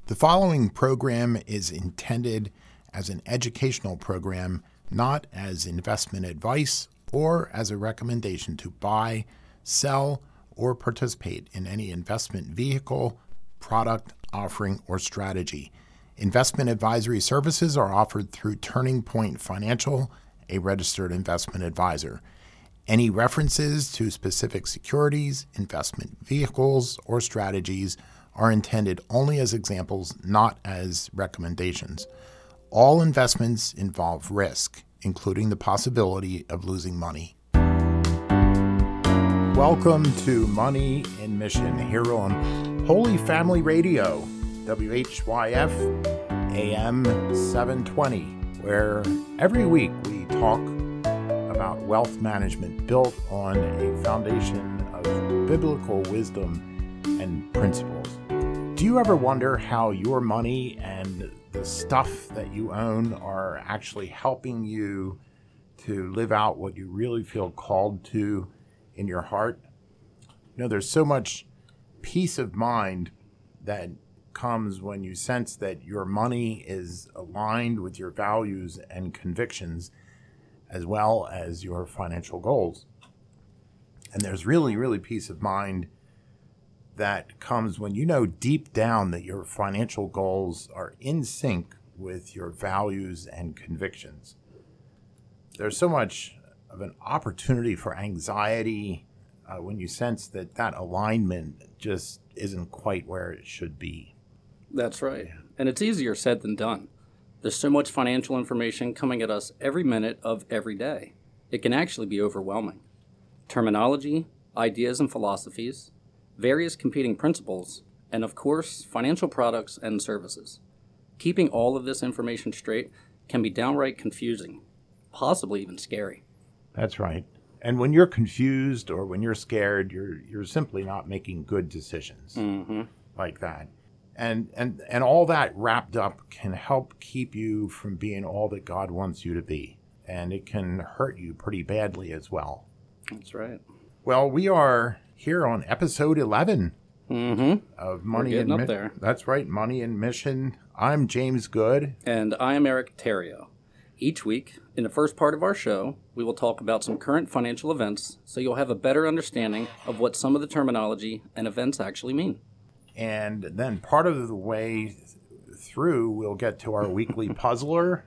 The following program is intended as an educational program, not as investment advice or as a recommendation to buy, sell, or participate in any investment vehicle, product, offering, or strategy. Investment advisory services are offered through Turning Point Financial, a registered investment advisor. Any references to specific securities, investment vehicles, or strategies are intended only as examples, not as recommendations. All investments involve risk, including the possibility of losing money. Welcome to Money in Mission here on Holy Family Radio, WHYF AM 720, where every week we talk about wealth management built on a foundation of biblical wisdom and principles. Do you ever wonder how your money and the stuff that you own are actually helping you to live out what you really feel called to in your heart? You know, there's so much peace of mind that comes when you sense that your money is aligned with your values and convictions as well as your financial goals. And there's really peace of mind that comes when you know deep down that your financial goals are in sync with your values and convictions. There's so much of an opportunity for anxiety when you sense that that alignment just isn't quite where it should be. That's right. And it's easier said than done. There's so much financial information coming at us every minute of every day. It can actually be overwhelming. Terminology, ideas and philosophies, various competing principles, and of course, financial products and services. Keeping all of this information straight can be downright confusing, possibly even scary. That's right. And when you're confused or when you're scared, you're simply not making good decisions like that. And all that wrapped up can help keep you from being all that God wants you to be. And it can hurt you pretty badly as well. That's right. Well, we are here on episode 11 of Money in Mission. There. That's right, Money in Mission. I'm James Good. And I am Eric Terrio. Each week, in the first part of our show, we will talk about some current financial events so you'll have a better understanding of what some of the terminology and events actually mean. And then part of the way through, we'll get to our weekly puzzler.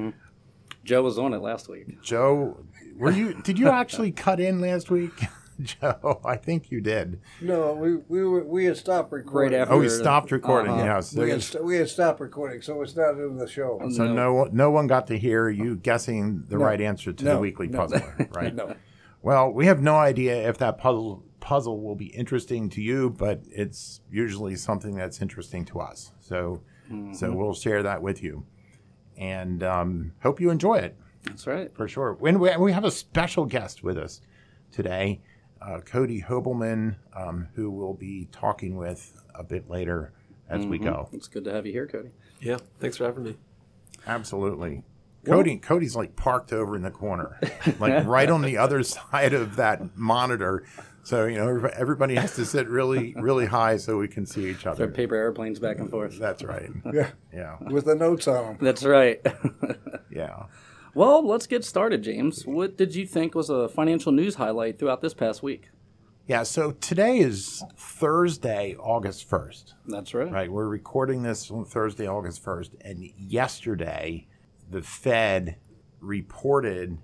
Joe was on it last week. Joe, did you actually cut in last week? Joe, I think you did. No, we had stopped recording. Right after we stopped recording. Yes, we had stopped recording, so it's not in the show. So no one got to hear you guessing the right answer to the weekly puzzler, right? No. Well, we have no idea if that puzzle will be interesting to you, but it's usually something that's interesting to us. So we'll share that with you, and hope you enjoy it. That's right, for sure. When we have a special guest with us today. Cody Hobelman, who we'll be talking with a bit later as we go. It's good to have you here, Cody. Yeah, thanks for having me. Absolutely. Cody's like parked over in the corner, like right on the other side of that monitor. So, you know, everybody has to sit really high so we can see each other. Their paper airplanes back and forth. That's right. Yeah. With the notes on them. That's right. Yeah. Well, let's get started, James. What did you think was a financial news highlight throughout this past week? Yeah, so today is Thursday, August 1st. That's right. Right, we're recording this on Thursday, August 1st, and yesterday the Fed reported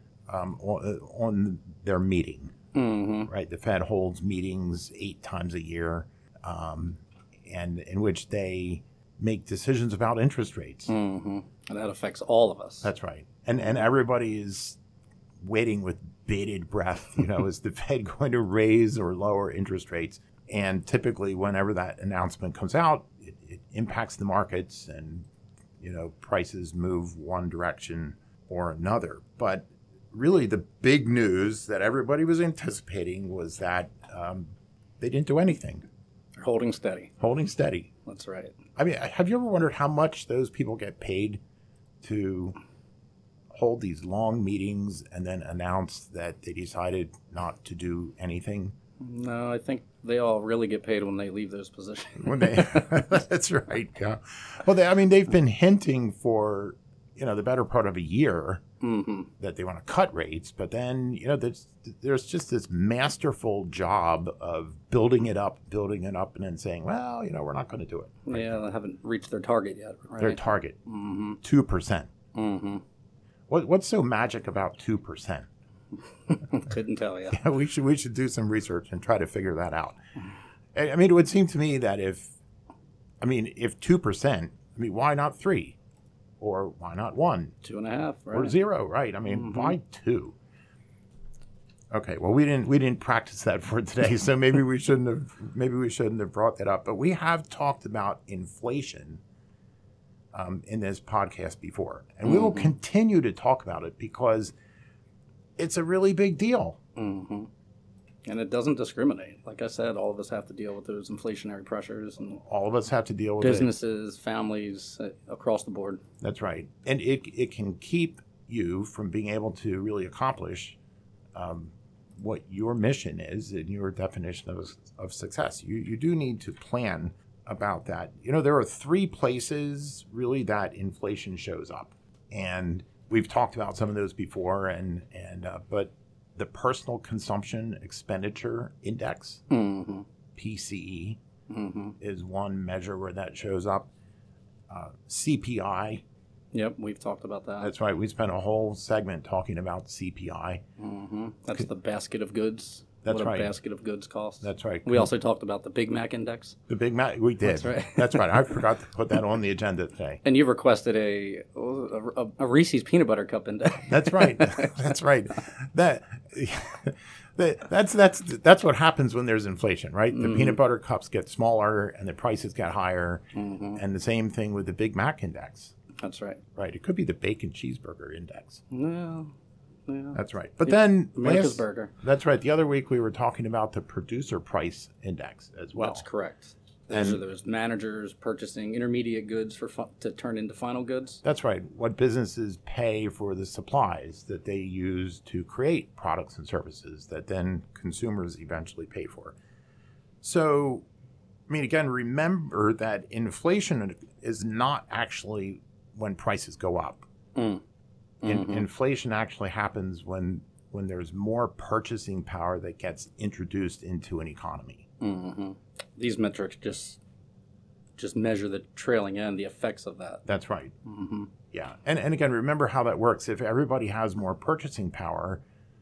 on their meeting. Right, the Fed holds meetings 8 times a year, and in which they make decisions about interest rates. And that affects all of us. That's right. And everybody is waiting with bated breath, you know, is the Fed going to raise or lower interest rates? And typically whenever that announcement comes out, it impacts the markets and, you know, prices move one direction or another. But really the big news that everybody was anticipating was that they didn't do anything. They're holding steady. Holding steady. That's right. I mean, have you ever wondered how much those people get paid to hold these long meetings and then announce that they decided not to do anything? No, I think they all really get paid when they leave those positions. That's right. Yeah. Well, they've been hinting for, the better part of a year that they want to cut rates, but then, there's just this masterful job of building it up, and then saying, well, we're not going to do it. Right? Yeah, they haven't reached their target yet. Right? Their target, 2%. What's so magic about 2%? Couldn't tell you. Yeah, we should do some research and try to figure that out. I mean, it would seem to me that if 2%, why not 3? Or why not 1? 2.5, right? Or 0, right? Why 2? Okay, well, we didn't practice that for today, so maybe we shouldn't have brought that up. But we have talked about inflation in this podcast before, and we will continue to talk about it because it's a really big deal. And it doesn't discriminate. Like I said, all of us have to deal with those inflationary pressures. And all of us have to deal with businesses, families, across the board. That's right. And it can keep you from being able to really accomplish what your mission is and your definition of success. You do need to plan about that. There are 3 places really that inflation shows up. And we've talked about some of those before, but the Personal Consumption Expenditure Index, PCE, is one measure where that shows up. CPI. Yep, we've talked about that. That's right. We spent a whole segment talking about CPI. That's the basket of goods. That's what right. a basket of goods costs. That's right. We also talked about the Big Mac Index. The Big Mac, we did. That's right. That's right. I forgot to put that on the agenda today. And you requested a Reese's Peanut Butter Cup Index. That's right. That's right. That's what happens when there's inflation, right? The peanut butter cups get smaller and the prices get higher. And the same thing with the Big Mac Index. That's right. Right. It could be the Bacon Cheeseburger Index. No. Yeah. That's right. But then America's Burger. That's right. The other week we were talking about the Producer Price Index as well. That's correct. Those are those managers purchasing intermediate goods to turn into final goods. That's right. What businesses pay for the supplies that they use to create products and services that then consumers eventually pay for. So, again, remember that inflation is not actually when prices go up. Inflation actually happens when there's more purchasing power that gets introduced into an economy. These metrics just measure the trailing end, the effects of that. That's right. Yeah. And again, remember how that works. If everybody has more purchasing power,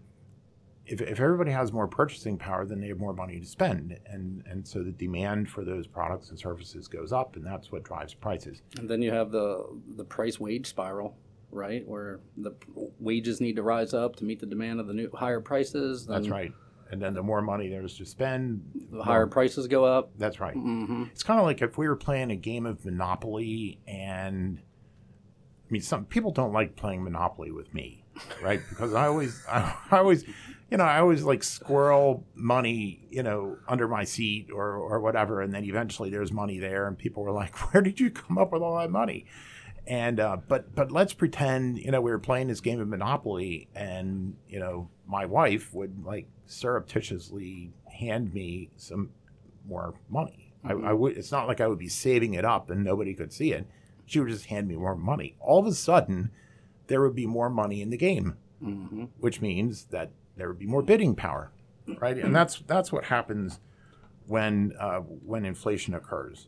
if everybody has more purchasing power, then they have more money to spend. And so the demand for those products and services goes up, and that's what drives prices. And then you have the price wage spiral, right, where the wages need to rise up to meet the demand of the new higher prices. That's right. And then the more money there's to spend, the higher prices go up. That's right. It's kind of like if we were playing a game of Monopoly, and some people don't like playing Monopoly with me, right? Because I always like squirrel money, under my seat or whatever, and then eventually there's money there, and people were like, "Where did you come up with all that money?" And but let's pretend we were playing this game of Monopoly, and my wife would like surreptitiously hand me some more money. I would. It's not like I would be saving it up and nobody could see it. She would just hand me more money. All of a sudden, there would be more money in the game, which means that there would be more bidding power, right? And that's what happens when inflation occurs.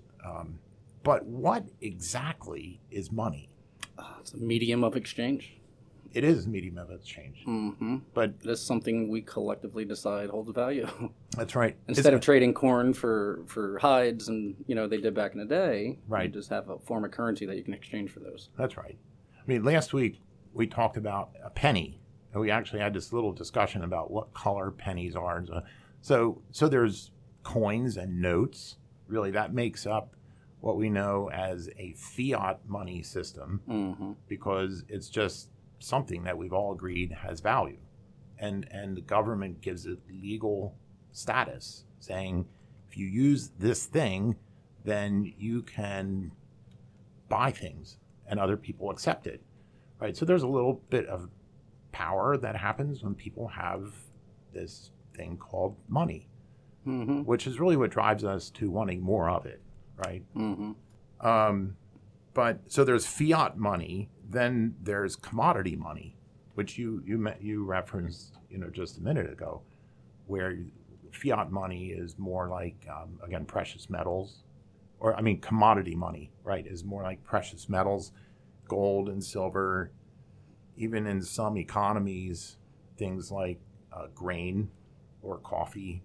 But what exactly is money? It's a medium of exchange. It is a medium of exchange. But it's something we collectively decide holds value. That's right. Instead of trading corn for hides and they did back in the day, right. You just have a form of currency that you can exchange for those. That's right. Last week we talked about a penny, and we actually had this little discussion about what color pennies are. So there's coins and notes. Really, that makes up what we know as a fiat money system, because it's just something that we've all agreed has value, and the government gives it legal status, saying if you use this thing, then you can buy things and other people accept it, right? So there's a little bit of power that happens when people have this thing called money. which is really what drives us to wanting more of it, right? But so there's fiat money, then there's commodity money, which you referenced, just a minute ago, where fiat money is more like, again, precious metals, or commodity money, right, is more like precious metals, gold and silver, even in some economies, things like grain or coffee.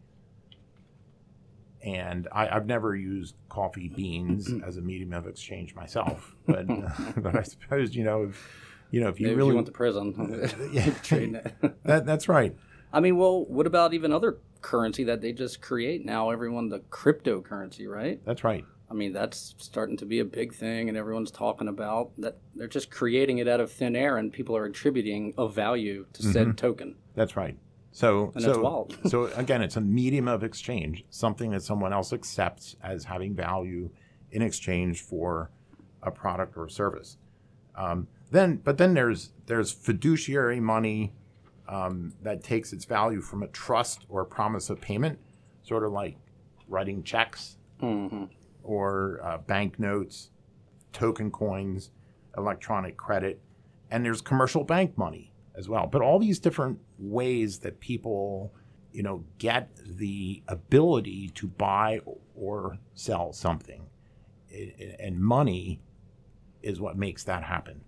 And I've never used coffee beans as a medium of exchange myself, but but I suppose if you Maybe really you went to prison, yeah, trading it. that's right. Well, what about even other currency that they just create now? The cryptocurrency, right? That's right. That's starting to be a big thing, and everyone's talking about that. They're just creating it out of thin air, and people are attributing a value to said token. That's right. So that's wild. So again, it's a medium of exchange, something that someone else accepts as having value in exchange for a product or service. Then there's fiduciary money that takes its value from a trust or a promise of payment, sort of like writing checks or banknotes, token coins, electronic credit, and there's commercial bank money as well. But all these different ways that people, get the ability to buy or sell something, and money is what makes that happen.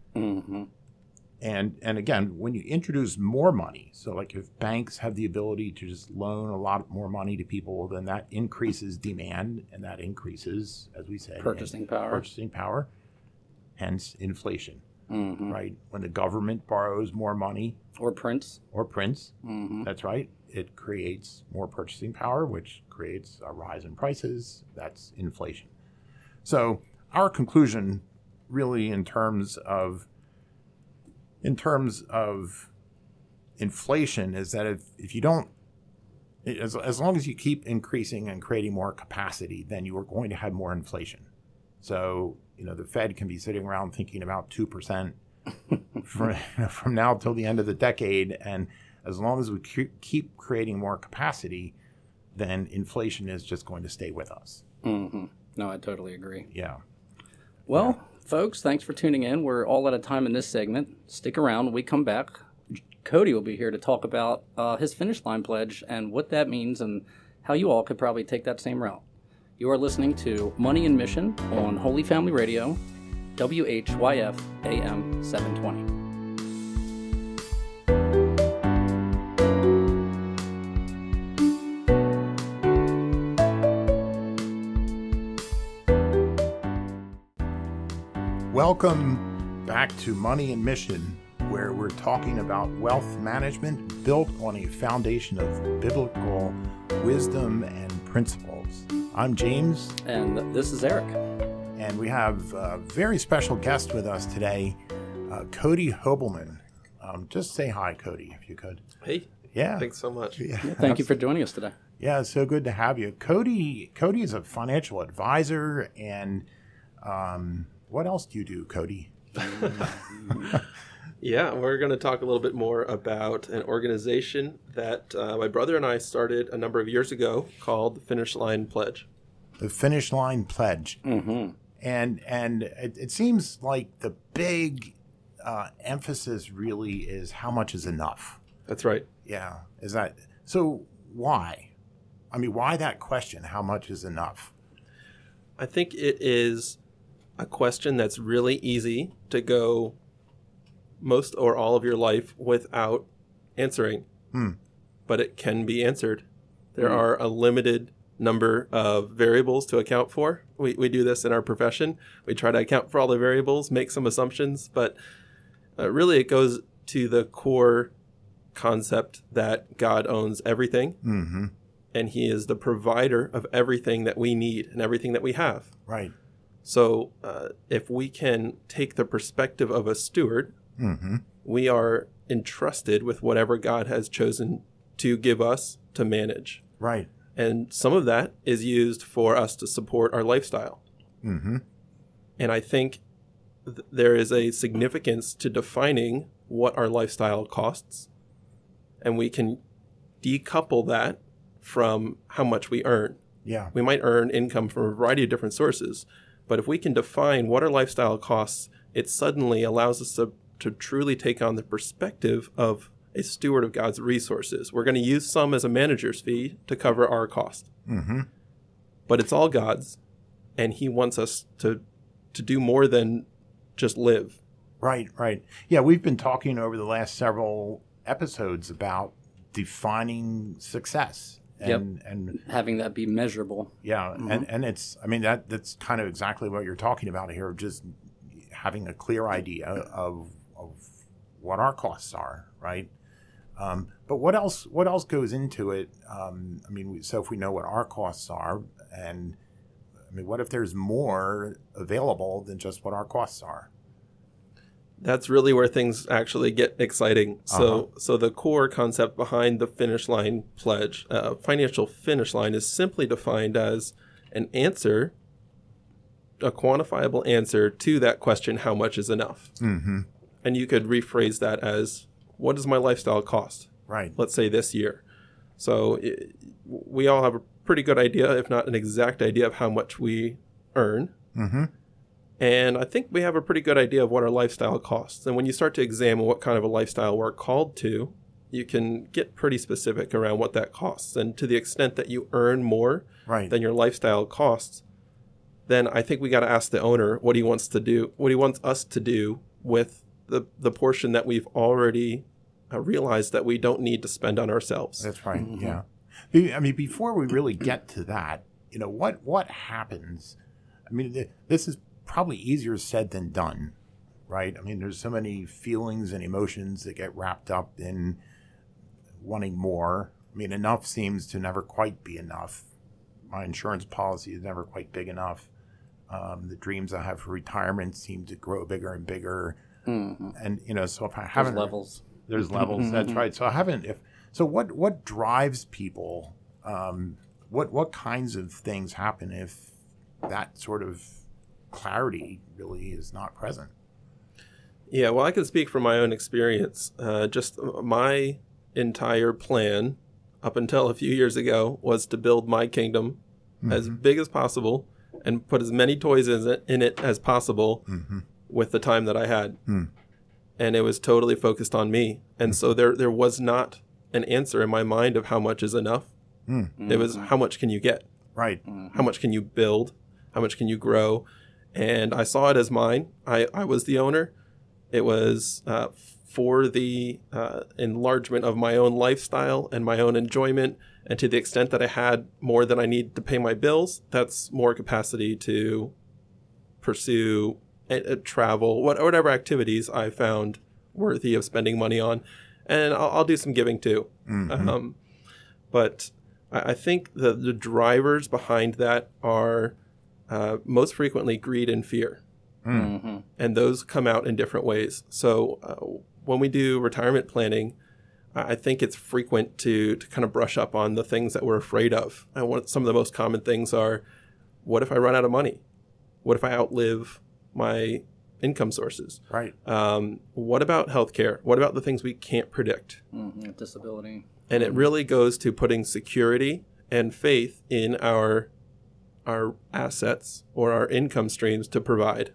And again, when you introduce more money, so like if banks have the ability to just loan a lot more money to people, then that increases demand, and that increases, as we said, purchasing power, hence inflation. Right? When the government borrows more money or prints, that's right, it creates more purchasing power, which creates a rise in prices. That's inflation. So our conclusion, really, in terms of inflation, is that if you don't, as long as you keep increasing and creating more capacity, then you are going to have more inflation. So the Fed can be sitting around thinking about 2% from now till the end of the decade, and as long as we keep creating more capacity, then inflation is just going to stay with us. No, I totally agree. Yeah. Well, folks, thanks for tuning in. We're all out of time in this segment. Stick around. When we come back, Cody will be here to talk about his Finish Line Pledge and what that means and how you all could probably take that same route. You are listening to Money and Mission on Holy Family Radio, WHYF AM 720. Welcome back to Money and Mission, where we're talking about wealth management built on a foundation of biblical wisdom and principles. I'm James. And this is Eric. And we have a very special guest with us today, Cody Hobelman. Just say hi, Cody, if you could. Hey. Yeah. Thanks so much. Yeah, thank you for joining us today. Yeah, it's so good to have you. Cody is a financial advisor, and what else do you do, Cody? Yeah, we're going to talk a little bit more about an organization that my brother and I started a number of years ago called the Finish Line Pledge. The Finish Line Pledge. And it seems like the big emphasis really is how much is enough. That's right. Yeah. Is that so? Why? Why that question? How much is enough? I think it is a question that's really easy to go most or all of your life without answering. But it can be answered. There are a limited number of variables to account for. We do this in our profession. We try to account for all the variables, make some assumptions, but really it goes to the core concept that God owns everything. And he is the provider of everything that we need and everything that we have. Right. So if we can take the perspective of a steward, we are entrusted with whatever God has chosen to give us to manage. Right. And some of that is used for us to support our lifestyle. And I think there is a significance to defining what our lifestyle costs. And we can decouple that from how much we earn. Yeah. We might earn income from a variety of different sources, but if we can define what our lifestyle costs, it suddenly allows us to truly take on the perspective of a steward of God's resources. We're going to use some as a manager's fee to cover our cost. Mm-hmm. But it's all God's, and he wants us to do more than just live. Right, right. Yeah, we've been talking over the last several episodes about defining success. And having that be measurable. Yeah, and it's, I mean, that's kind of exactly what you're talking about here, just having a clear idea of what our costs are, right? But what else goes into it? I mean, so if we know what our costs are, and I mean, what if there's more available than just what our costs are? That's really where things actually get exciting. So the core concept behind the finish line pledge, financial finish line, is simply defined as an answer, a quantifiable answer to that question, how much is enough? Mm-hmm. And you could rephrase that as, what does my lifestyle cost? Right. Let's say this year. So we all have a pretty good idea, if not an exact idea, of how much we earn. Mm-hmm. And I think we have a pretty good idea of what our lifestyle costs. And when you start to examine what kind of a lifestyle we're called to, you can get pretty specific around what that costs. And to the extent that you earn more than your lifestyle costs, then I think we got to ask the owner what he wants to do, what he wants us to do with the portion that we've already realized that we don't need to spend on ourselves. That's right. Mm-hmm. Yeah. I mean, before we really get to that, you know, what happens? I mean, this is probably easier said than done, right? I mean, there's so many feelings and emotions that get wrapped up in wanting more. I mean, enough seems to never quite be enough. My insurance policy is never quite big enough. The dreams I have for retirement seem to grow bigger and bigger. Mm-hmm. And, you know, so if I haven't... There's levels. That's right. So I haven't... So what drives people? What kinds of things happen if that sort of clarity really is not present? Yeah, well, I can speak from my own experience. Just my entire plan up until a few years ago was to build my kingdom as big as possible and put as many toys in it as possible with the time that I had. And it was totally focused on me. And so there was not an answer in my mind of how much is enough. It was how much can you get? Right. How much can you build? How much can you grow? And I saw it as mine. I was the owner. It was for the enlargement of my own lifestyle and my own enjoyment. And to the extent that I had more than I need to pay my bills, that's more capacity to pursue travel, whatever activities I found worthy of spending money on. And I'll do some giving too. But I think the drivers behind that are most frequently greed and fear. And those come out in different ways. So when we do retirement planning, I think it's frequent to kind of brush up on the things that we're afraid of. And some of the most common things are, what if I run out of money? What if I outlive my income sources? Right. What about healthcare? What about the things we can't predict? Disability. And it really goes to putting security and faith in our assets or our income streams to provide.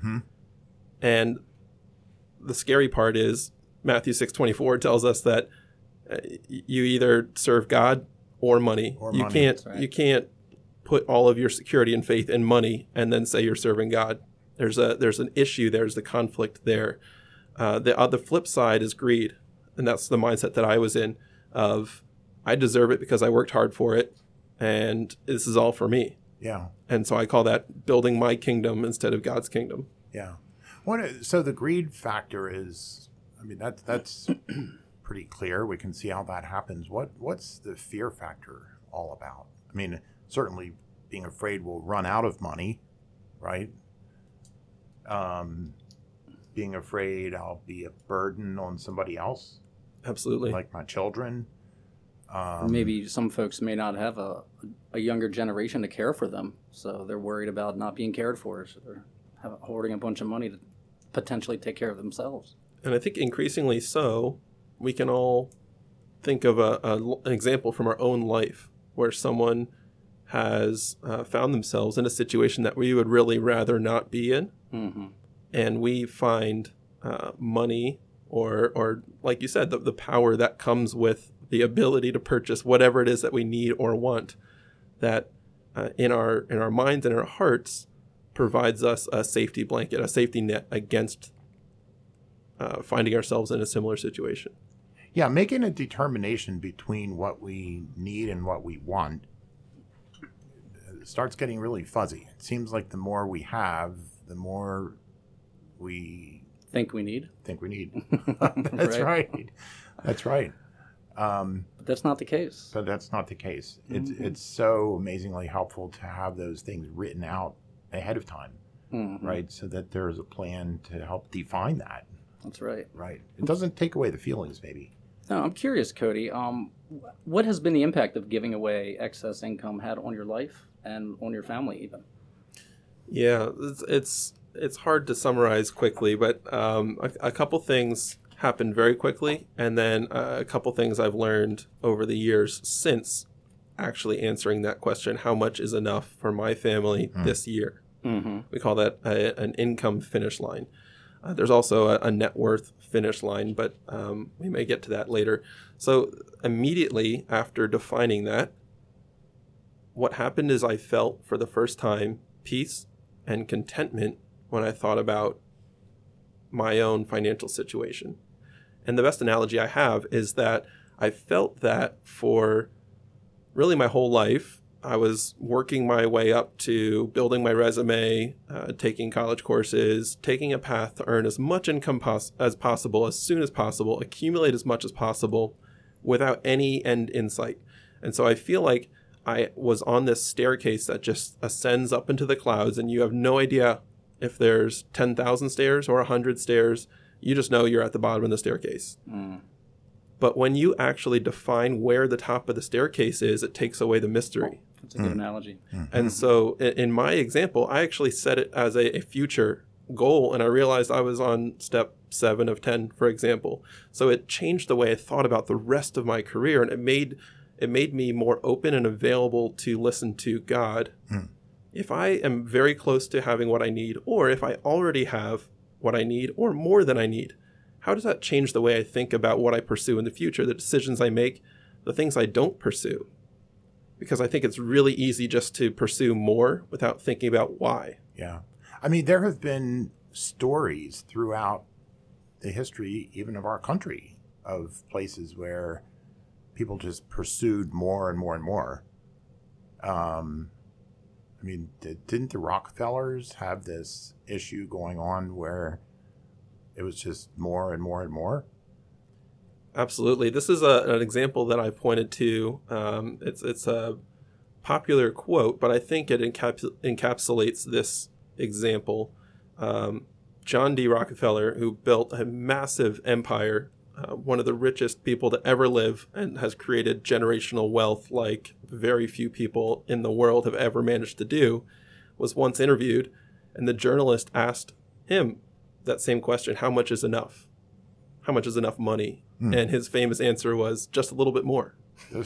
And the scary part is Matthew 6:24 tells us that you either serve God or money. You can't put all of your security and faith in money and then say you're serving God. There's an issue. There's the conflict there. The flip side is greed, and that's the mindset that I was in. Of I deserve it because I worked hard for it, and this is all for me. Yeah. And so I call that building my kingdom instead of God's kingdom. Yeah. So the greed factor is, I mean, that's pretty clear. We can see how that happens. What's the fear factor all about? I mean, certainly being afraid we'll run out of money, right? Being afraid I'll be a burden on somebody else. Absolutely. Like my children. Maybe some folks may not have a younger generation to care for them, so they're worried about not being cared for, so they're hoarding a bunch of money to potentially take care of themselves. And I think increasingly so, we can all think of an example from our own life. where someone has found themselves in a situation that we would really rather not be in. Mm-hmm. And we find money or like you said, the power that comes with the ability to purchase whatever it is that we need or want, that in our minds and our hearts provides us a safety blanket, a safety net against finding ourselves in a similar situation. Yeah, making a determination between what we need and what we want starts getting really fuzzy. It seems like the more we have, the more we think we need. That's right. That's right. But that's not the case. But that's not the case. It's so amazingly helpful to have those things written out ahead of time, right? So that there's a plan to help define that. That's right. Right. It doesn't take away the feelings, maybe. No, I'm curious, Cody. What has been the impact of giving away excess income had on your life and on your family, even? Yeah, it's hard to summarize quickly, but a couple things happened very quickly, and then a couple things I've learned over the years since actually answering that question: how much is enough for my family this year? Mm-hmm. We call that an income finish line. There's also a net worth finish line, but we may get to that later. So immediately after defining that, what happened is I felt for the first time peace and contentment when I thought about my own financial situation. And the best analogy I have is that I felt that for really my whole life. I was working my way up to building my resume, taking college courses, taking a path to earn as much income as possible, as soon as possible, accumulate as much as possible without any end in sight. And so I feel like I was on this staircase that just ascends up into the clouds, and you have no idea if there's 10,000 stairs or 100 stairs. You just know you're at the bottom of the staircase. But when you actually define where the top of the staircase is, it takes away the mystery. That's a good analogy. And so in my example, I actually set it as a future goal, and I realized I was on step 7 of 10, for example. So it changed the way I thought about the rest of my career, and it made me more open and available to listen to God. If I am very close to having what I need, or if I already have what I need or more than I need, how does that change the way I think about what I pursue in the future, the decisions I make, the things I don't pursue? Because I think it's really easy just to pursue more without thinking about why. Yeah. I mean, there have been stories throughout the history, even of our country, of places where people just pursued more and more and more. I mean, didn't the Rockefellers have this issue going on where it was just more and more and more? Absolutely. This is an example that I pointed to. It's a popular quote, but I think it encapsulates this example. John D. Rockefeller, who built a massive empire, one of the richest people to ever live, and has created generational wealth like very few people in the world have ever managed to do, was once interviewed, and the journalist asked him that same question: how much is enough? How much is enough money? And his famous answer was just a little bit more.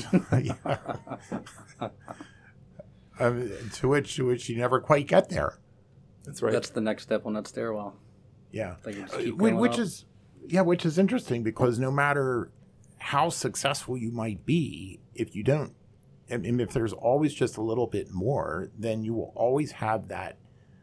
To which you never quite get there. That's right. That's the next step on that stairwell. Yeah. Which is interesting, because no matter how successful you might be, if you don't, and if there's always just a little bit more, then you will always have that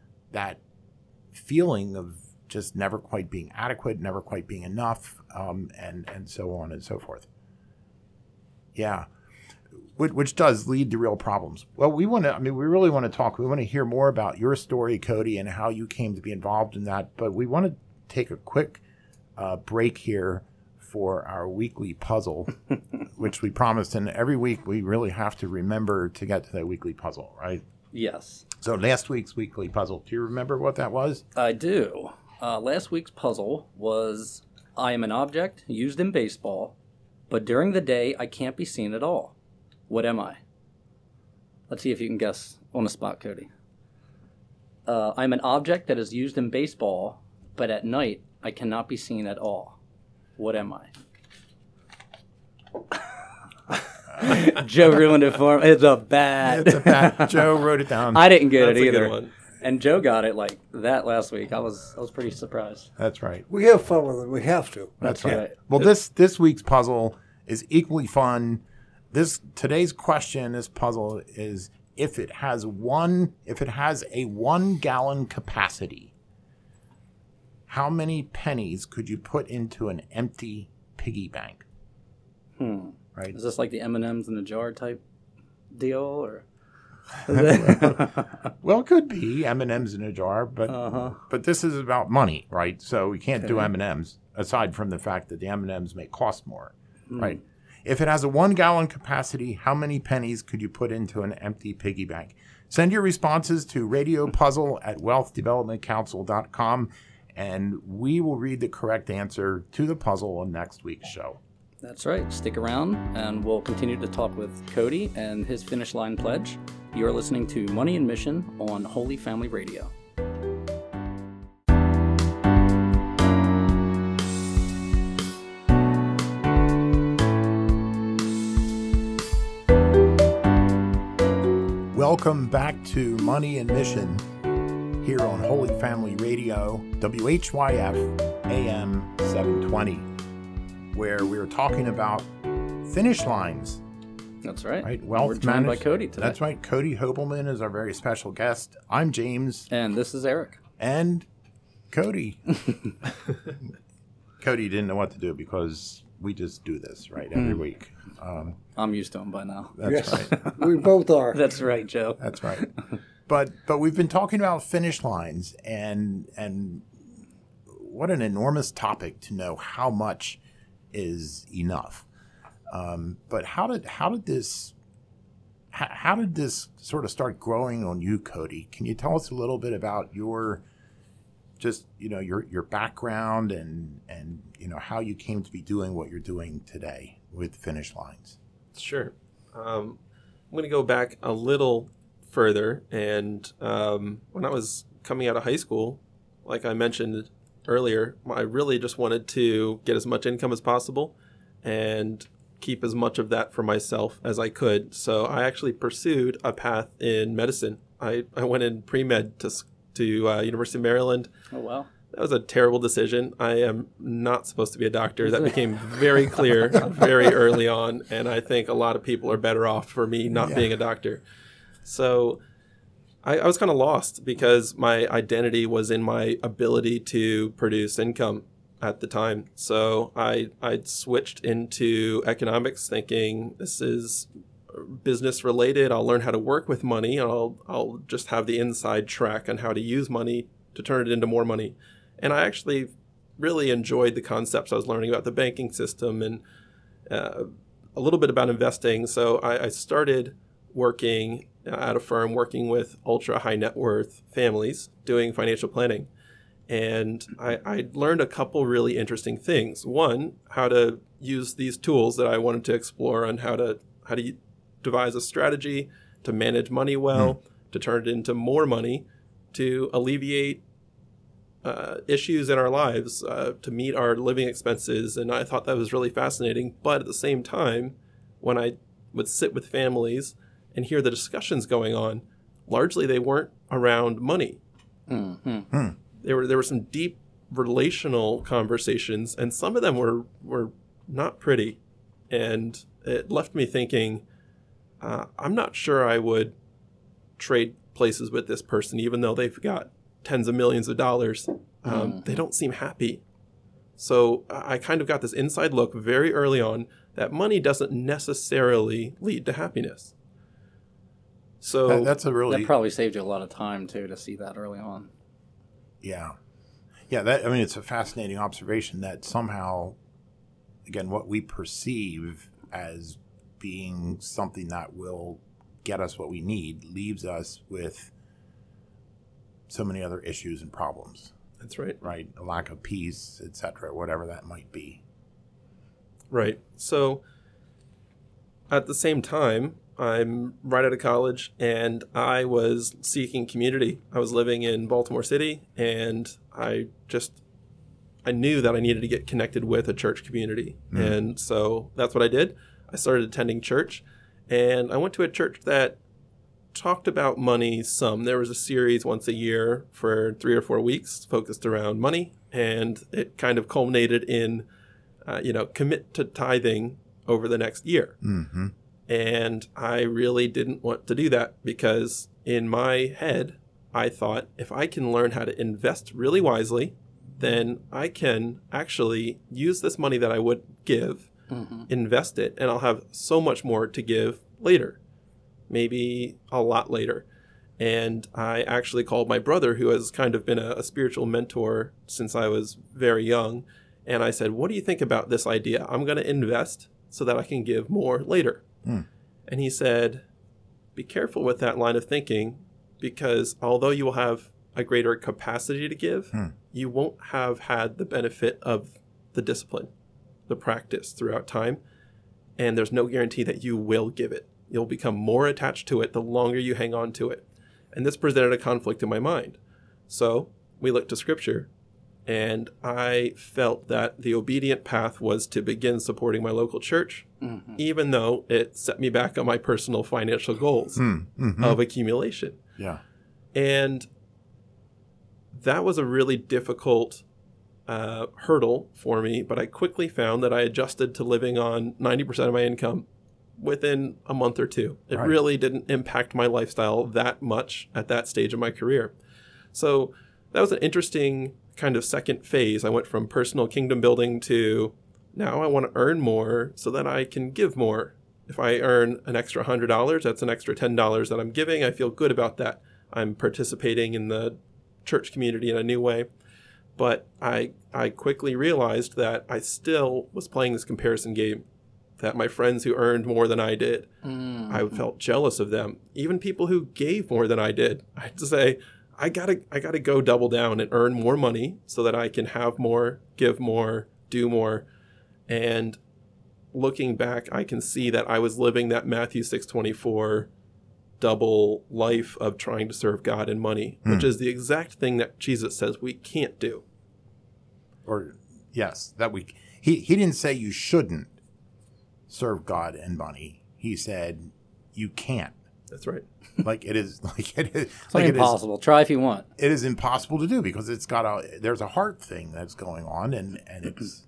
feeling of just never quite being adequate, never quite being enough, and so on and so forth. Yeah, which does lead to real problems. Well, we really want to talk. We want to hear more about your story, Cody, and how you came to be involved in that. But we want to take a quick break here for our weekly puzzle, which we promised. And every week we really have to remember to get to that weekly puzzle, right? Yes. So last week's weekly puzzle, do you remember what that was? I do. Last week's puzzle was: I am an object used in baseball, but during the day I can't be seen at all. What am I? Let's see if you can guess on the spot, Cody. I'm an object that is used in baseball, but at night I cannot be seen at all. What am I? Joe ruined it for me. It's a bat. It's a bat. Joe wrote it down. I didn't get That's it a either. good one. And Joe got it like that last week. I was pretty surprised. That's right. We have fun with it. We have to. That's right. right. Well, this week's puzzle is equally fun. Today's question, this puzzle is if it has a 1 gallon capacity, how many pennies could you put into an empty piggy bank? Right. Is this like the M&Ms in a jar type deal, or? Well, it could be M&Ms in a jar, but this is about money, right? So we can't do M&Ms aside from the fact that the M&Ms may cost more, right? If it has a 1 gallon capacity, how many pennies could you put into an empty piggy bank? Send your responses to radiopuzzle@wealthdevelopmentcouncil.com, and we will read the correct answer to the puzzle on next week's show. That's right. Stick around, and we'll continue to talk with Cody and his Finish Line Pledge. You're listening to Money and Mission on Holy Family Radio. Welcome back to Money and Mission here on Holy Family Radio, WHYF AM 720, where we're talking about finish lines. That's right. Wealth We're joined by management. Cody today. That's right. Cody Hobelman is our very special guest. I'm James. And this is Eric. And Cody. Cody didn't know what to do because we just do this, right, every week. I'm used to him by now. That's right. We both are. That's right, Joe. That's right. But we've been talking about finish lines and what an enormous topic to know how much is enough. But how did this sort of start growing on you, Cody? Can you tell us a little bit about your background and how you came to be doing what you're doing today with Finish Lines? Sure. I'm going to go back a little further. And when I was coming out of high school, like I mentioned earlier, I really just wanted to get as much income as possible and keep as much of that for myself as I could. So I actually pursued a path in medicine. I went in pre-med to University of Maryland. Oh, wow. That was a terrible decision. I am not supposed to be a doctor. That became very clear very early on, and I think a lot of people are better off for me not being a doctor. So I was kind of lost because my identity was in my ability to produce income at the time. So I switched into economics thinking this is business related. I'll learn how to work with money. I'll just have the inside track on how to use money to turn it into more money. And I actually really enjoyed the concepts I was learning about the banking system and a little bit about investing. So I started working at a firm working with ultra high net worth families doing financial planning. And I learned a couple really interesting things. One, how to use these tools that I wanted to explore on how to devise a strategy to manage money well, to turn it into more money, to alleviate issues in our lives, to meet our living expenses. And I thought that was really fascinating. But at the same time, when I would sit with families and hear the discussions going on, largely they weren't around money. Mm-hmm. There were some deep relational conversations, and some of them were not pretty. And it left me thinking, I'm not sure I would trade places with this person, even though they've got tens of millions of dollars. They don't seem happy. So I kind of got this inside look very early on that money doesn't necessarily lead to happiness. So that probably saved you a lot of time too to see that early on. Yeah. It's a fascinating observation that somehow, again, what we perceive as being something that will get us what we need leaves us with so many other issues and problems. That's right. Right. A lack of peace, etc., whatever that might be. Right. So at the same time, I'm right out of college and I was seeking community. I was living in Baltimore City and I knew that I needed to get connected with a church community. And so that's what I did. I started attending church, and I went to a church that talked about money some. There was a series once a year for 3 or 4 weeks focused around money, and it kind of culminated in, commit to tithing over the next year. Mm-hmm. And I really didn't want to do that because in my head, I thought if I can learn how to invest really wisely, then I can actually use this money that I would give, invest it, and I'll have so much more to give later, maybe a lot later. And I actually called my brother, who has kind of been a spiritual mentor since I was very young. And I said, what do you think about this idea? I'm going to invest so that I can give more later. And he said, be careful with that line of thinking, because although you will have a greater capacity to give, you won't have had the benefit of the discipline, the practice throughout time. And there's no guarantee that you will give it. You'll become more attached to it the longer you hang on to it. And this presented a conflict in my mind. So we looked to Scripture, and I felt that the obedient path was to begin supporting my local church, even though it set me back on my personal financial goals of accumulation. Yeah. And that was a really difficult hurdle for me, but I quickly found that I adjusted to living on 90% of my income within a month or two. It really didn't impact my lifestyle that much at that stage of my career. So that was an interesting kind of second phase. I went from personal kingdom building to now I want to earn more so that I can give more. If I earn an extra $100, that's an extra $10 that I'm giving. I feel good about that. I'm participating in the church community in a new way. But I quickly realized that I still was playing this comparison game, that my friends who earned more than I did, I felt jealous of them. Even people who gave more than I did, I had to say, I gotta go double down and earn more money so that I can have more, give more, do more. And looking back, I can see that I was living that Matthew 6:24 double life of trying to serve God and money, which is the exact thing that Jesus says we can't do. Or yes, that he didn't say you shouldn't serve God and money. He said you can't. That's right. It is It's impossible. Try if you want. It is impossible to do because there's a heart thing that's going on, and it's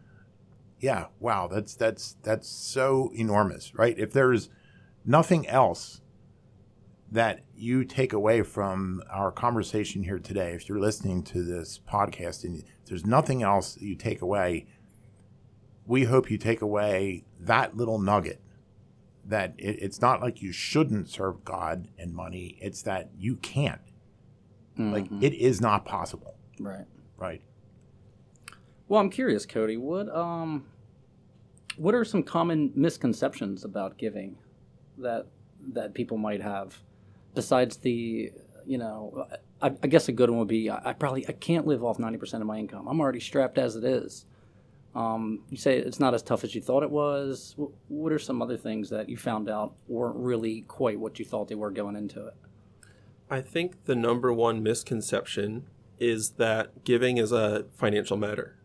wow, that's so enormous, right? If there's nothing else that you take away from our conversation here today, if you're listening to this podcast and there's nothing else that you take away, we hope you take away that little nugget, that it's not like you shouldn't serve God and money. It's that you can't. Like, it is not possible. Right. Right. Well, I'm curious, Cody, what are some common misconceptions about giving that people might have, besides the, I guess a good one would be, I can't live off 90% of my income. I'm already strapped as it is. You say it's not as tough as you thought it was. What are some other things that you found out weren't really quite what you thought they were going into it? I think the number one misconception is that giving is a financial matter.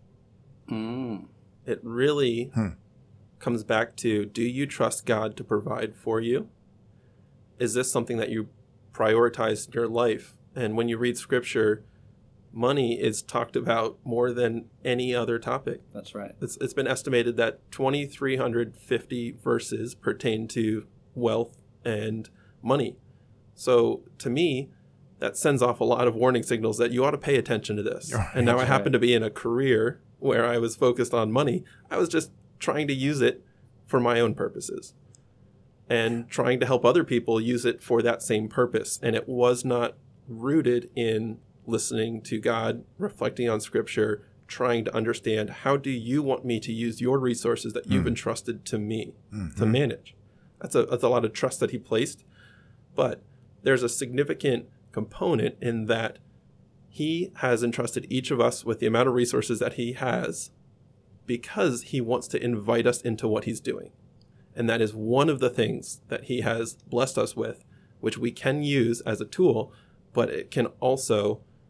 It really comes back to, do you trust God to provide for you? Is this something that you prioritize in your life? And when you read Scripture, money is talked about more than any other topic. That's right. It's been estimated that 2,350 verses pertain to wealth and money. So to me, that sends off a lot of warning signals that you ought to pay attention to this. Right. And now I happen to be in a career where I was focused on money. I was just trying to use it for my own purposes and trying to help other people use it for that same purpose. And it was not rooted in listening to God, reflecting on Scripture, trying to understand, how do you want me to use your resources that you've entrusted to me to manage? That's a lot of trust that he placed. But there's a significant component in that he has entrusted each of us with the amount of resources that he has because he wants to invite us into what he's doing. And that is one of the things that he has blessed us with, which we can use as a tool, but it can also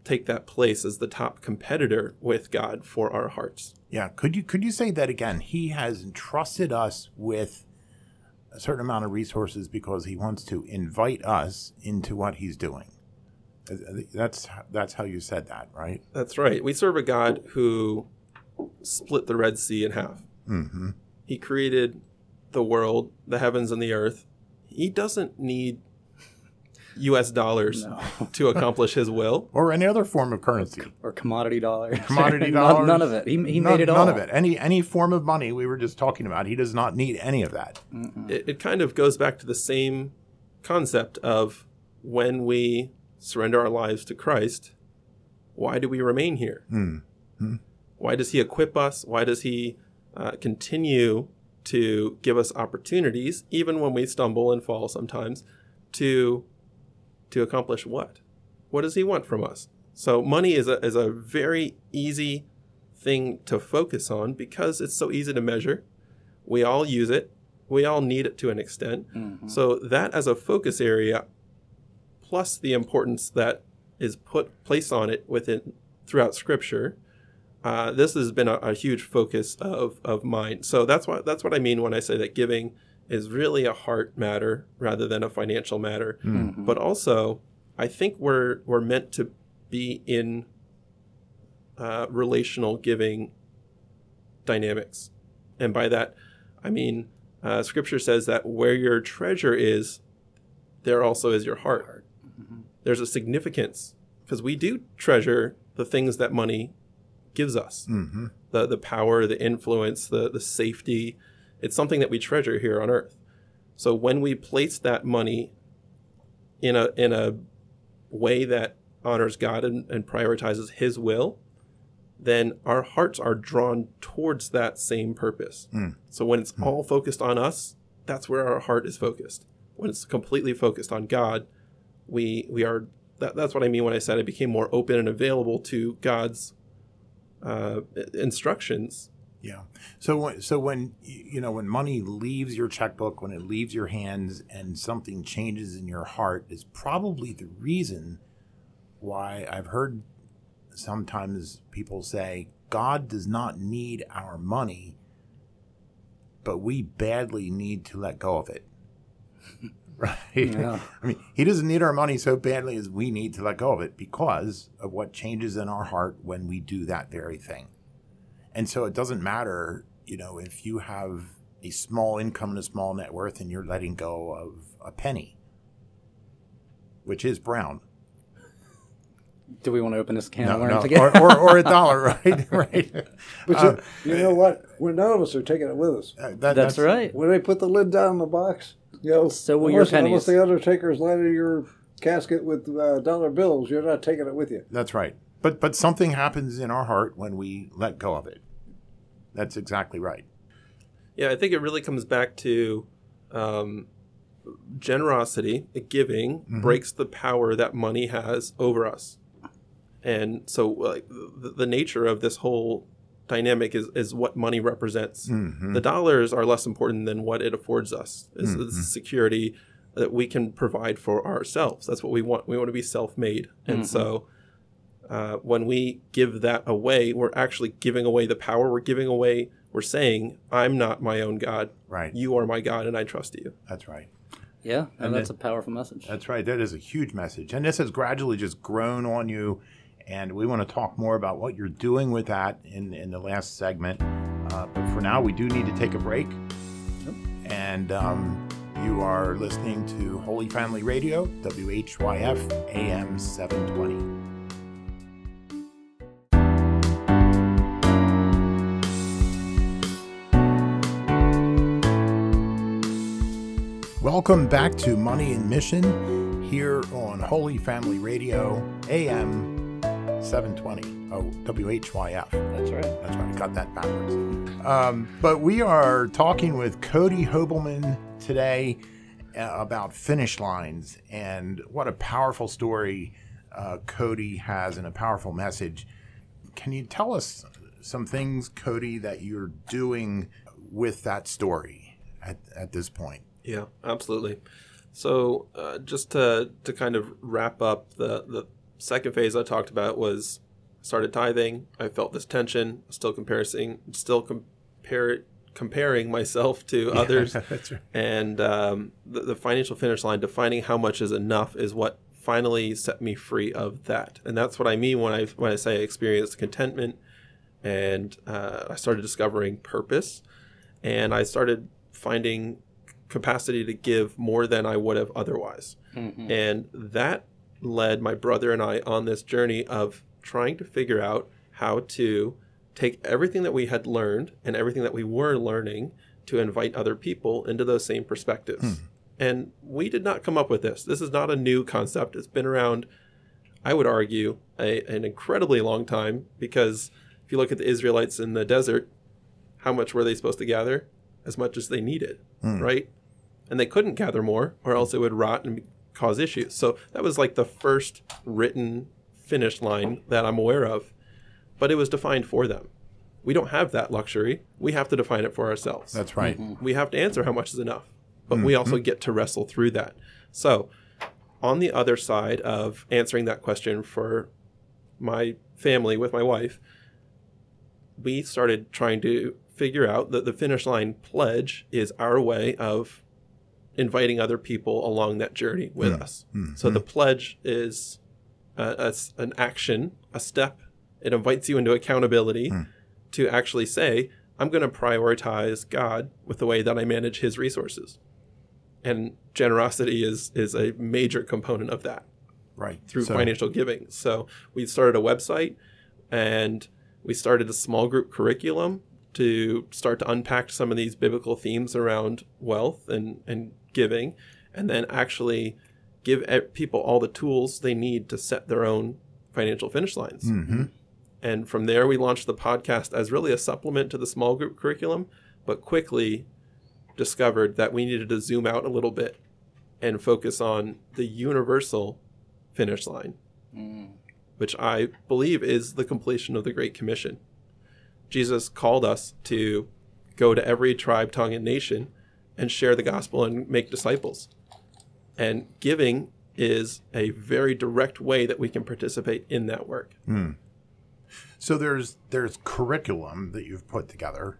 take that place as the top competitor with God for our hearts. Yeah. Could you say that again? He has entrusted us with a certain amount of resources because he wants to invite us into what he's doing. That's how you said that, right? That's right. We serve a God who split the Red Sea in half. Mm-hmm. He created the world, the heavens and the earth. He doesn't need U.S. dollars to accomplish his will. Or any other form of currency. Or commodity dollars. Commodity dollars. None of it. He made it all. None of it. Any form of money we were just talking about. He does not need any of that. It kind of goes back to the same concept of when we surrender our lives to Christ, why do we remain here? Mm-hmm. Why does he equip us? Why does he continue to give us opportunities, even when we stumble and fall sometimes, to accomplish what? What does he want from us? So money is a very easy thing to focus on because it's so easy to measure. We all use it. We all need it to an extent. Mm-hmm. So that as a focus area, plus the importance that is placed on it throughout Scripture, this has been a huge focus of mine. So that's what I mean when I say that giving is really a heart matter rather than a financial matter. Mm-hmm. But also, I think we're meant to be in relational giving dynamics. And by that, I mean, Scripture says that where your treasure is, there also is your heart. Mm-hmm. There's a significance because we do treasure the things that money gives us. Mm-hmm. The power, the influence, the safety. It's something that we treasure here on earth. So when we place that money in a way that honors God and prioritizes his will, then our hearts are drawn towards that same purpose. So when it's all focused on us, that's where our heart is focused. When it's completely focused on God, we are. That's what I mean when I said I became more open and available to God's instructions. Yeah. So when when money leaves your checkbook, when it leaves your hands, and something changes in your heart, is probably the reason why I've heard sometimes people say God does not need our money, but we badly need to let go of it. Right? Yeah. I mean, he doesn't need our money so badly as we need to let go of it because of what changes in our heart when we do that very thing. And so it doesn't matter, if you have a small income and a small net worth and you're letting go of a penny, which is brown. Do we want to open this can of worms worms again? or $1, right? Right. But you know what? None of us are taking it with us. That's right. When they put the lid down on the box, so will your pennies. Unless the Undertaker's lighting your casket with dollar bills, you're not taking it with you. That's right. But something happens in our heart when we let go of it. That's exactly right. Yeah, I think it really comes back to generosity, giving, breaks the power that money has over us. And so like the nature of this whole dynamic is what money represents. Mm-hmm. The dollars are less important than what it affords us. It's the security that we can provide for ourselves. That's what we want. We want to be self-made. And so when we give that away, we're actually giving away the power. We're saying, I'm not my own God. Right. You are my God, and I trust you. That's right. Yeah, and that's a powerful message. That's right. That is a huge message. And this has gradually just grown on you. And we want to talk more about what you're doing with that in the last segment. But for now, we do need to take a break. Yep. And you are listening to Holy Family Radio, WHYF AM 720. Welcome back to Money and Mission here on Holy Family Radio, AM 720. Oh, WHYF. That's right. That's right. I got that backwards. But we are talking with Cody Hobelman today about finish lines, and what a powerful story Cody has and a powerful message. Can you tell us some things, Cody, that you're doing with that story at this point? Yeah, absolutely. So just to kind of wrap up the second phase I talked about was started tithing. I felt this tension, comparing myself to others. That's right. And the financial finish line, defining how much is enough, is what finally set me free of that. And that's what I mean when I say I experienced contentment, and I started discovering purpose, and I started finding capacity to give more than I would have otherwise. Mm-hmm. And that led my brother and I on this journey of trying to figure out how to take everything that we had learned and everything that we were learning to invite other people into those same perspectives. And we did not come up with this. This is not a new concept. It's been around, I would argue, an incredibly long time, because if you look at the Israelites in the desert, how much were they supposed to gather? As much as they needed, right? And they couldn't gather more, or else it would rot and cause issues. So that was like the first written finish line that I'm aware of, but it was defined for them. We don't have that luxury. We have to define it for ourselves. That's right. Mm-hmm. We have to answer how much is enough, but we also get to wrestle through that. So on the other side of answering that question for my family with my wife, we started trying to figure out that the Finish Line Pledge is our way of inviting other people along that journey with us. So the pledge is an action, a step. It invites you into accountability to actually say, I'm going to prioritize God with the way that I manage his resources. And generosity is a major component of that. Right. Through financial giving. So we started a website, and we started a small group curriculum to start to unpack some of these biblical themes around wealth and giving, and then actually give people all the tools they need to set their own financial finish lines. And from there, we launched the podcast as really a supplement to the small group curriculum, but quickly discovered that we needed to zoom out a little bit and focus on the universal finish line, which I believe is the completion of the Great Commission. Jesus called us to go to every tribe, tongue, and nation and share the gospel and make disciples. And giving is a very direct way that we can participate in that work. So there's curriculum that you've put together.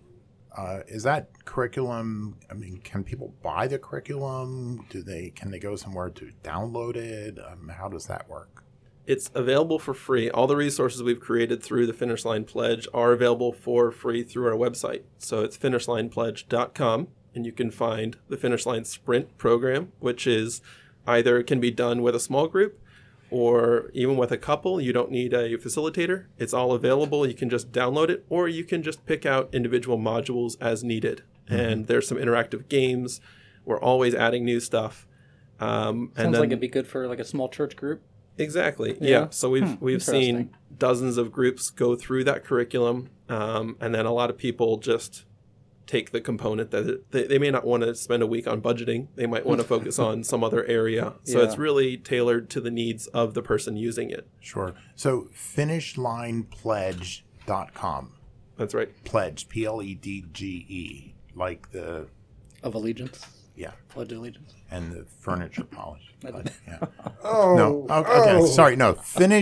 Is that curriculum, I mean, can people buy the curriculum? Can they go somewhere to download it? How does that work? It's available for free. All the resources we've created through the Finish Line Pledge are available for free through our website. So it's finishlinepledge.com, and you can find the Finish Line Sprint program, which is either can be done with a small group or even with a couple. You don't need a facilitator. It's all available. You can just download it, or you can just pick out individual modules as needed. And there's some interactive games. We're always adding new stuff. Sounds like it'd be good for like a small church group. Exactly. Yeah. So we've seen dozens of groups go through that curriculum, and then a lot of people just take the component that they may not want to spend a week on budgeting. They might want to focus on some other area. So it's really tailored to the needs of the person using it. Sure. So finishlinepledge.com. That's right. Pledge, Pledge, like the... Of allegiance. Yeah. Pledge of allegiance. And the furniture polish. Yeah. Oh. No. Okay. Sorry. No.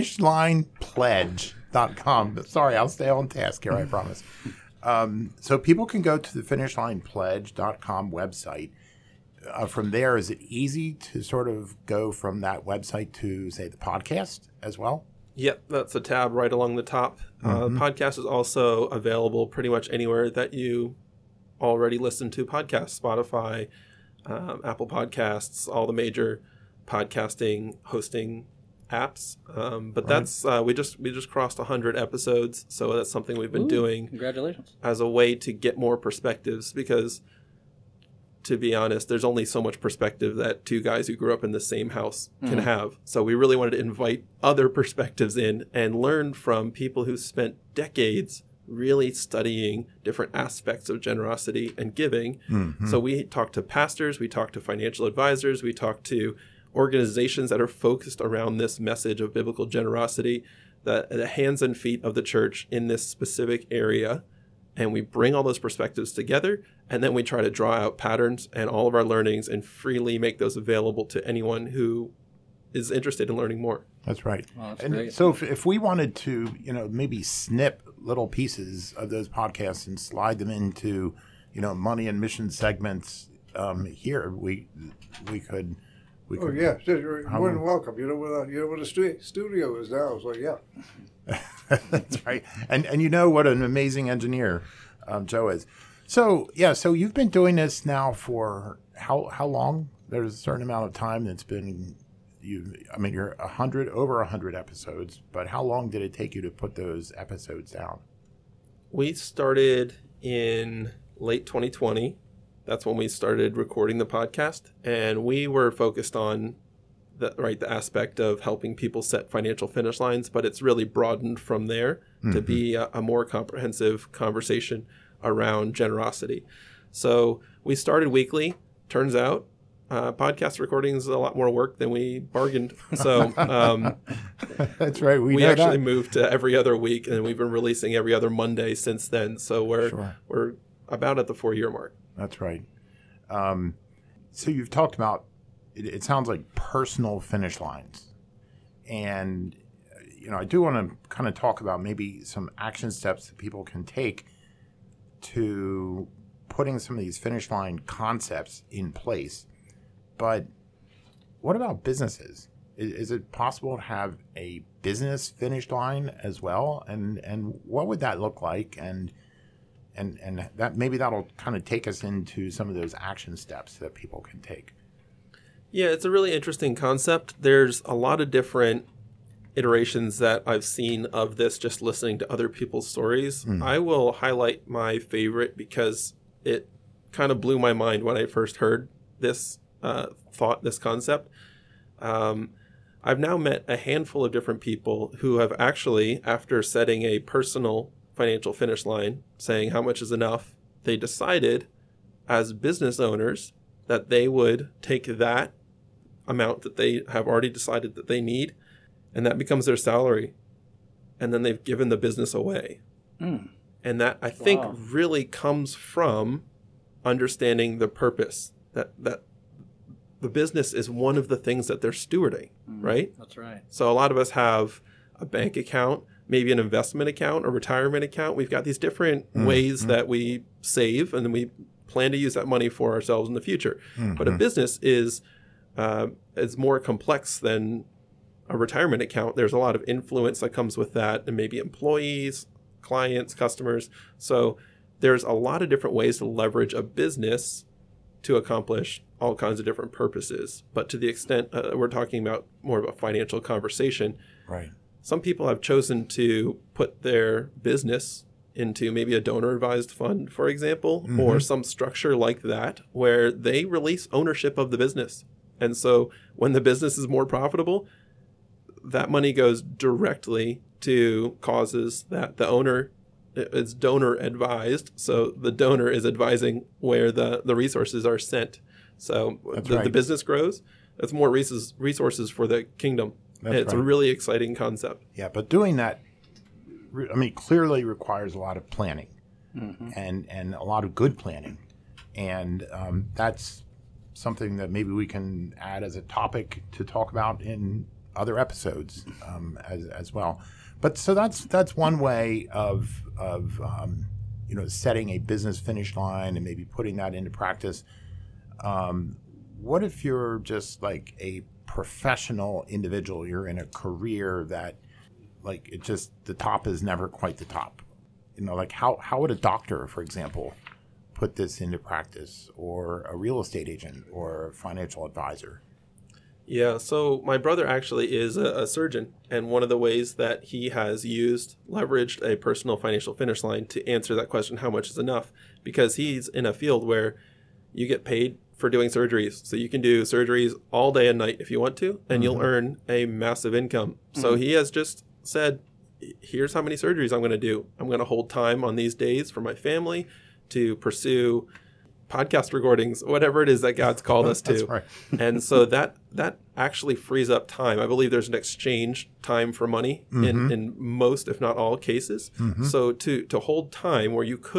Finishlinepledge.com. But sorry, I'll stay on task here, I promise. So people can go to the finishlinepledge.com website. From there, is it easy to sort of go from that website to, say, the podcast as well? Yep, that's a tab right along the top. The podcast is also available pretty much anywhere that you already listen to podcasts. Spotify, Apple Podcasts, all the major podcasting hosting apps. But that's we just crossed 100 episodes, so that's something we've been doing. Congratulations! As a way to get more perspectives, because to be honest, there's only so much perspective that two guys who grew up in the same house can have. So we really wanted to invite other perspectives in and learn from people who spent decades really studying different aspects of generosity and giving. So we talked to pastors, we talked to financial advisors, we talked to organizations that are focused around this message of biblical generosity, the hands and feet of the church in this specific area. And we bring all those perspectives together, and then we try to draw out patterns and all of our learnings and freely make those available to anyone who is interested in learning more. That's right. Well, that's and great. so if we wanted to, maybe snip little pieces of those podcasts and slide them into, money and mission segments here, we could. Oh yeah, you're more than welcome. You know what a studio is now. It's like, yeah. That's right. And what an amazing engineer Joe is. So you've been doing this now for how long? There's a certain amount of time that's been you're over 100 episodes, but how long did it take you to put those episodes down? We started in late 2020. That's when we started recording the podcast, and we were focused on the aspect of helping people set financial finish lines, but it's really broadened from there to be a more comprehensive conversation around generosity. So we started weekly. Turns out podcast recording is a lot more work than we bargained. So that's right. We actually moved to every other week, and we've been releasing every other Monday since then. So we're about at the 4-year mark. That's right. So you've talked about, it sounds like personal finish lines. And, I do want to kind of talk about maybe some action steps that people can take to putting some of these finish line concepts in place. But what about businesses? Is it possible to have a business finish line as well? And what would that look like? And that maybe that'll kind of take us into some of those action steps that people can take. Yeah, it's a really interesting concept. There's a lot of different iterations that I've seen of this just listening to other people's stories. I will highlight my favorite because it kind of blew my mind when I first heard this this concept. I've now met a handful of different people who have actually, after setting a personal financial finish line, saying how much is enough, they decided as business owners that they would take that amount that they have already decided that they need, and that becomes their salary, and then they've given the business away. And that, I think, really comes from understanding the purpose, that the business is one of the things that they're stewarding, right? That's right. So a lot of us have a bank account, maybe an investment account, a retirement account. We've got these different ways that we save, and then we plan to use that money for ourselves in the future. But a business is more complex than a retirement account. There's a lot of influence that comes with that, and maybe employees, clients, customers. So there's a lot of different ways to leverage a business to accomplish all kinds of different purposes. But to the extent we're talking about more of a financial conversation, right? Some people have chosen to put their business into maybe a donor-advised fund, for example, or some structure like that, where they release ownership of the business. And so when the business is more profitable, that money goes directly to causes that the owner is donor advised. So the donor is advising where the resources are sent. So the business grows. That's more resources for the kingdom. It's a really exciting concept. Yeah, but doing that, clearly requires a lot of planning and a lot of good planning. And that's something that maybe we can add as a topic to talk about in other episodes as well. But so that's one way of setting a business finish line and maybe putting that into practice. What if you're just like a professional individual? You're in a career that, like, it just, the top is never quite the top. Like how would a doctor, for example, put this into practice, or a real estate agent or a financial advisor? Yeah, so my brother actually is a surgeon, and one of the ways that he has leveraged a personal financial finish line to answer that question, how much is enough, because he's in a field where you get paid for doing surgeries. So you can do surgeries all day and night if you want to, and you'll earn a massive income. So he has just said, here's how many surgeries I'm going to do. I'm going to hold time on these days for my family to pursue podcast recordings, whatever it is that God's called us to. That's right. And so that actually frees up time. I believe there's an exchange time for money in most, if not all, cases. So to hold time where you could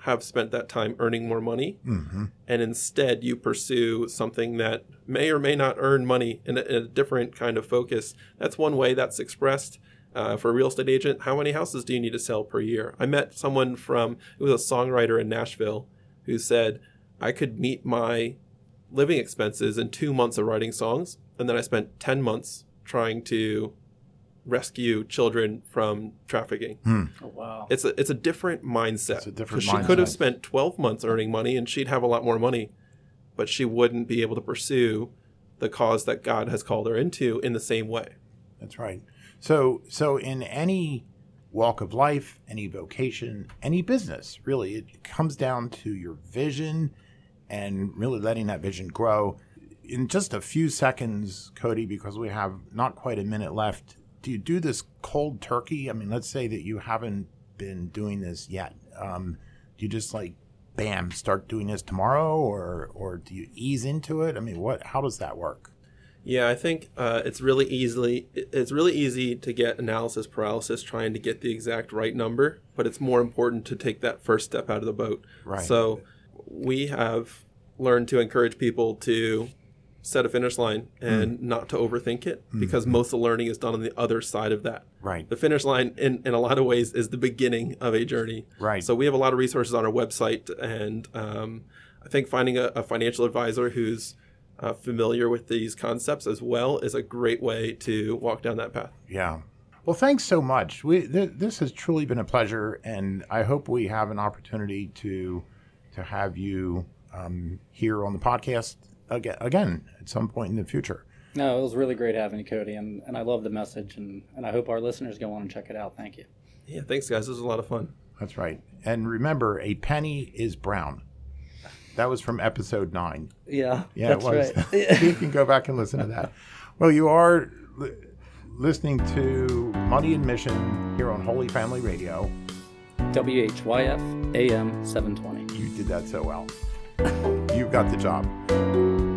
have spent that time earning more money, and instead you pursue something that may or may not earn money in a different kind of focus. That's one way that's expressed. For a real estate agent, how many houses do you need to sell per year? I met someone who was a songwriter in Nashville who said, I could meet my living expenses in 2 months of writing songs, and then I spent 10 months trying to rescue children from trafficking. Oh, wow. It's a different mindset. It's a different She mindset. could have spent 12 months earning money and she'd have a lot more money, but she wouldn't be able to pursue the cause that God has called her into in the same way. That's right. So in any walk of life, any vocation, any business, really, it comes down to your vision and really letting that vision grow. In just a few seconds, Cody, because we have not quite a minute left, do you do this cold turkey? I mean, let's say that you haven't been doing this yet. Do you just like, bam, start doing this tomorrow, or do you ease into it? I mean, how does that work? Yeah, I think it's really easy to get analysis paralysis trying to get the exact right number, but it's more important to take that first step out of the boat. Right. So we have learned to encourage people to set a finish line and not to overthink it, because most of the learning is done on the other side of that. Right. The finish line, in a lot of ways, is the beginning of a journey. Right. So we have a lot of resources on our website, and I think finding a financial advisor who's familiar with these concepts as well is a great way to walk down that path. Yeah. Well, thanks so much. This has truly been a pleasure, and I hope we have an opportunity to have you here on the podcast again at some point in the future. No, it was really great having you, Cody, and I love the message, and I hope our listeners go on and check it out. Thank you. Yeah, thanks, guys. This was a lot of fun. That's right. And remember, a penny is brown. That was from episode 9. Yeah, Yeah, that's it was. right. You can go back and listen to that. Well, you are listening to Money and Mission here on Holy Family Radio. WHYF AM 720. You did that so well. You've got the job.